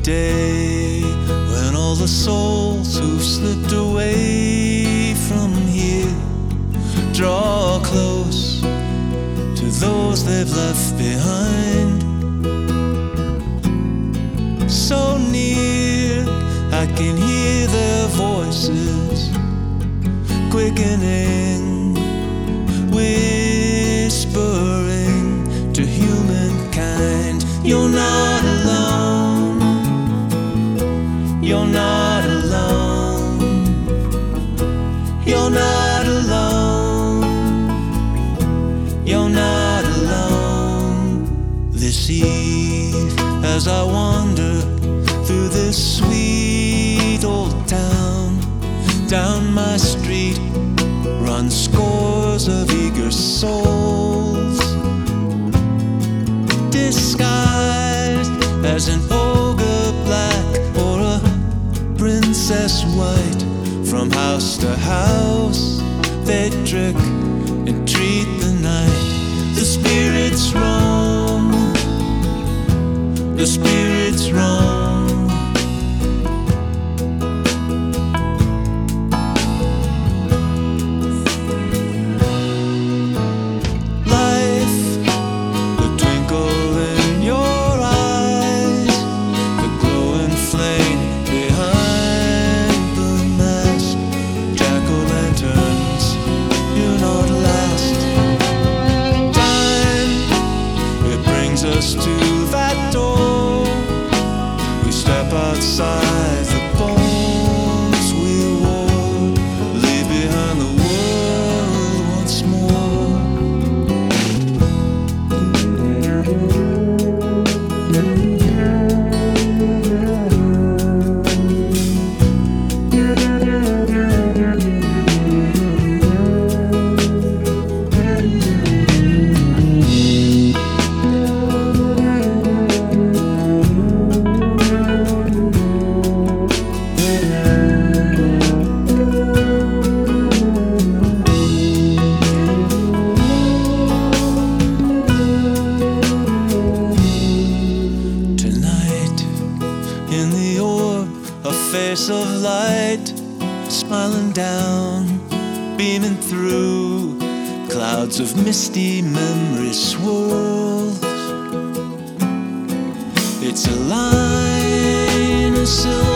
day when all the souls who've slipped away from here draw close to those they've left behind. So near, I can hear their voices quickening, whispering to humankind. You're not alone. You're not alone. You're not alone. You're not alone. This eve, as I wander through this sweet old town, down my street run scores of eager souls, disguised as an ogre black or a princess white. From house to house they trick and treat the night. The spirits roam, the spirits roam. Us to that door, we step outside the bones we wore, leave behind the world once more. In the orb, a face of light, smiling down, beaming through clouds of misty memory swirls. It's a line of silver